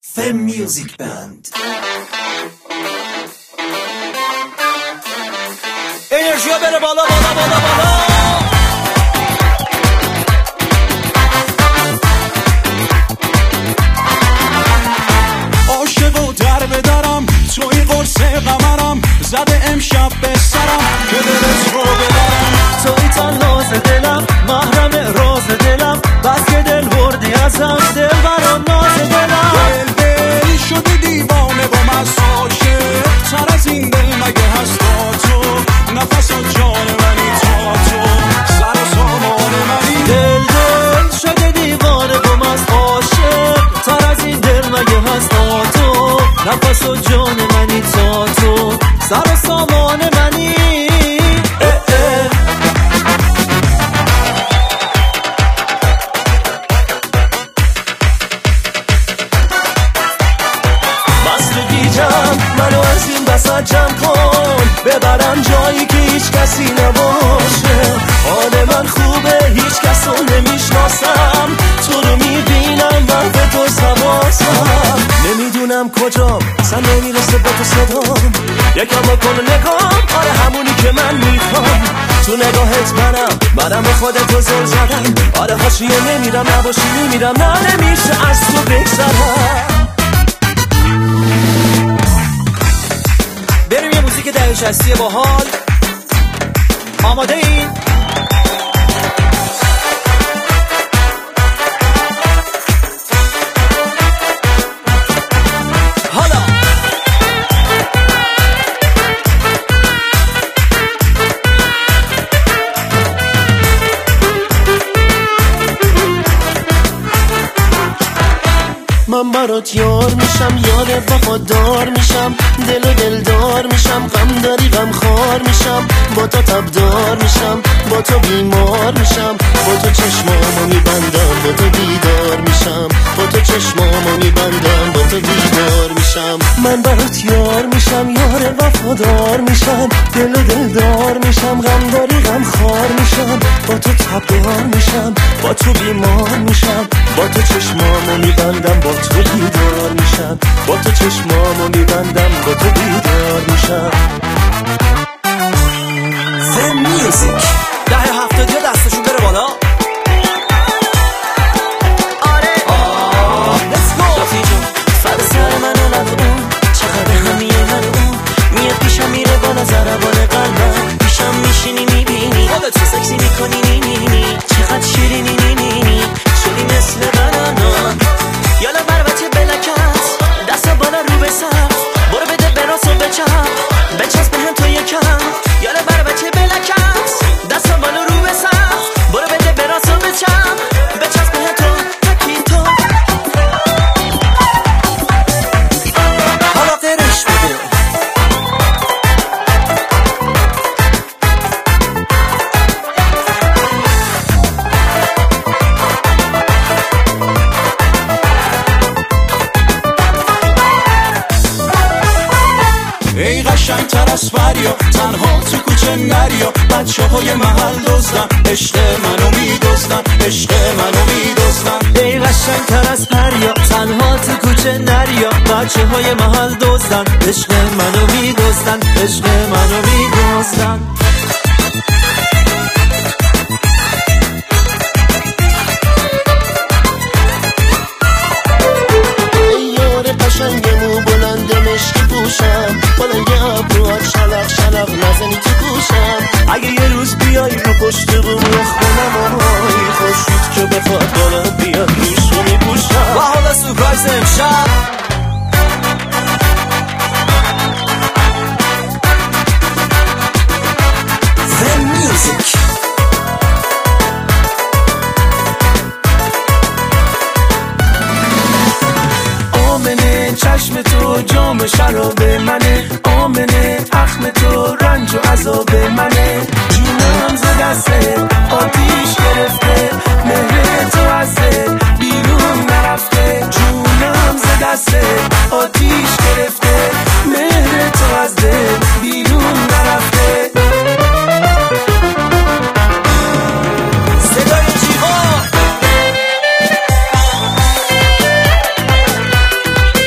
Fem Music Band. انرژی بره بالا بالا بالا بالا. عاشق و در بدرم توی قرص قمرم زده امشب به سرم که دلت رو ببرم. توی تنهاز دلم محرم راز دلم بس که دل بردی ازم دل برام ناز دلم. دل شدی دیوانه با مست عاشق تر از این دل مگه هست تا تو نفس و جان منی تا تو سر و سامان منی. دل شده دیوانه با مست عاشق تر از این دل مگه هست تا تو نفس و جان منی تا تو سر و سامان منی. منو از این بسط جمع کن ببرم جایی که هیچ کسی نباشه. حال من خوبه هیچ کس رو نمیشناسم تو رو میبینم من به تو سواسم. نمیدونم کجام اصلا نمیرسه به تو صدام یکم بکن نگام آره همونی که من میخوام. تو نگاهت منم به خودت زل زدم آره حاشیه نمیرم نباشی میمیرم نه نمیشه از تو بگذرم. بریم یه موزیک دهه 60 باحال. آماده این؟ حالا من برات یار میشم یار وفادار میشم دل و دلدار میشم غم داری غم خار میشم با تو تبدار میشم با تو بیمار میشم با تو چشمامو میبندم با تو بیدار میشم با تو چشمامو میبندم با تو بیدار میشم. من برات یار میشم یار وفادار میشم دل و دلدار میشم غم داری غم خار میشم با تو تبدار میشم با تو بیمار میشم با تو چشمامو میبندم با تو بیدار میشم با تو چشمامو میبندم با تو بیدار میشم. Fem Music. دهه 70 دستشون بره بالا. آره let's go. رفیق جون فر سر منو نبودم چقدر همیه منو میاد پیشم میره با نظربان قلبم پیشم میشینی میبینی خودت چه سکسی میکنی نینی چقدر شیرینی نینی شدی مثل بنانا یالا بر بچه بلکت دست بالا رو به سقف برو بده براس و بچسب به هم تو یکم یالا بر بچه بلکت دست بالا رو به سقف برو بده براس و بچسب به هم تو تکی تو. حالا قرش بده. ای قشنگ تر از فریا تنها تو کوچه نریا بچه های محل دزدن عشق منو میدزدن عشق منو میدزدن. ای قشنگ تر از پریا تنها تو کوچه نریا بچه های محل دزدن عشق منو میدزدن عشق منو میدزدن. ای یار قشنگ مو بلند مشکی پوشم بلنگ ابروات شلق شلق نزنی تو گوشم اگه یه روز بیای رو پشت بوم خونم آهای خوشید که بخواد بالا بیاد روش رو میپوشم. و حالا سورپرایز امشب Fem Music. آمنه چشم تو جام شراب منه آمنه اخم تو رنج و عذاب منه جونم ز دسته آتیش گرفته مهر تو از دل بیرون نرفته جونم ز دسته آتیش گرفته مهر تو از دل بیرون نرفته. صدای جیغا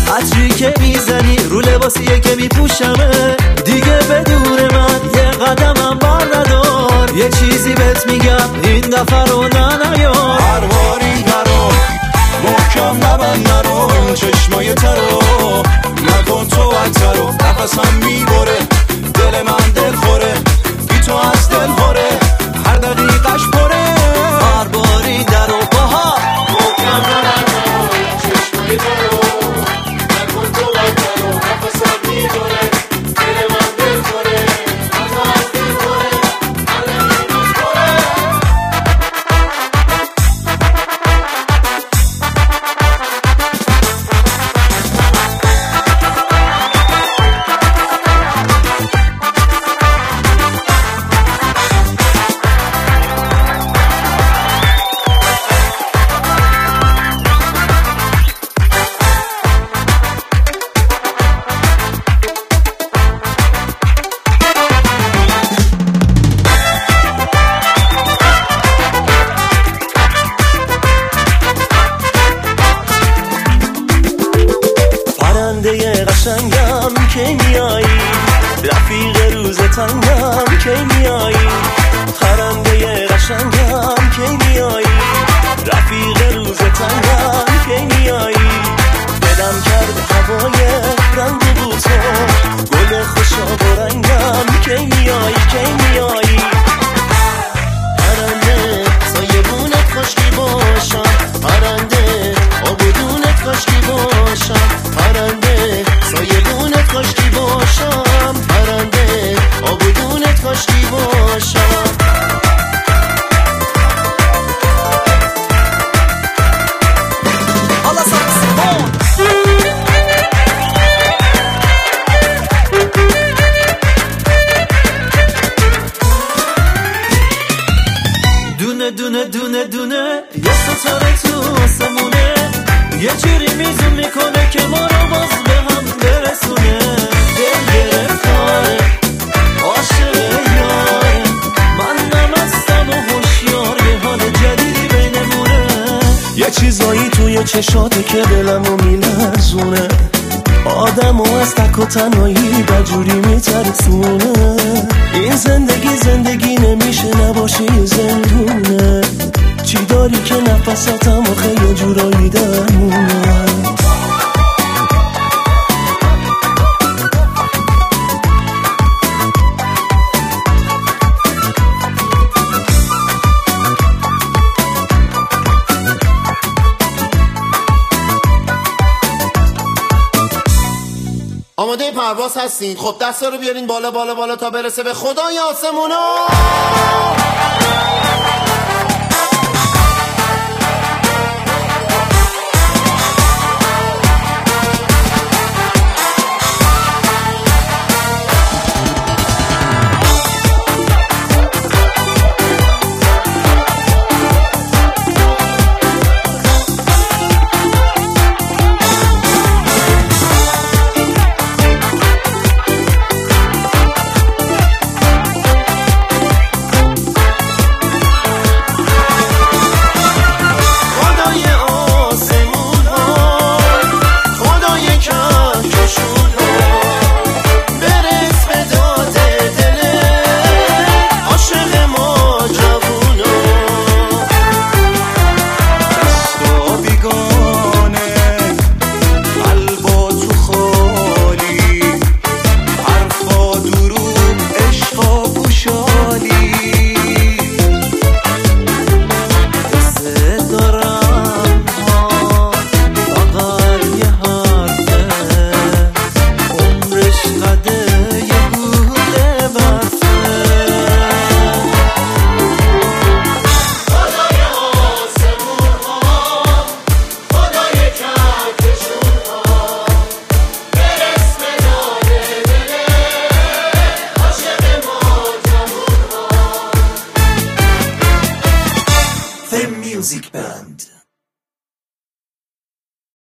عطری که میزنی رو لباسیه که میپوشمه، دیگه بدون من یه قدمم بر ندار. یه چیزی بهت میگم این دفعه رو نیار. هر باری درو محکم نبند نرو، چشمای ترو نکن تو عطرو، نفسم میبره دل من دل خوره، بی تو از دل خوره هر دقیقش پره. هر باری درو باها محکم نبند نرو، چشمای ترو نکن تو عطرو، نفسم میبره دل من دل خوره، بی تو از دل خوره هر دقیقش پره. پرنده قشنگم کی میایی، رفیق روز تنگم کی میایی. پرنده قشنگم کی میایی، رفیق روز تنگم کی میایی. دلم کرد هوای رنگ بوتو، گل خوشاب و رنگم کی میایی کی میایی. پرنده سایبونت خشکی باشم، پرنده آبودونت خشکی باشم، پرنده سایبونت خشکی باشم، پرنده آبودونت خشکی باشم. حالا ساکسیفون دونه دونه دونه دونه یه ستاره تو آسمونه، یه جوری میزون میکنه که ما رو باز به هم برسونه. دل گرفتاره عاشق یاره، من نمستم و هوشیار، یه حال جدیدی بینمونه. یه چیزایی توی چشاته که دلمو میلرزونه، آدمو از تک و تنهایی بجوری میترسونه. این زندگی نمیشه نباشه یه زندونه، چی داری که نفساتم و خیلی جورایی درمونه. آماده پرواز هستین؟ خب دستا رو بیارین بالا بالا بالا تا برسه به خدای آسمونا.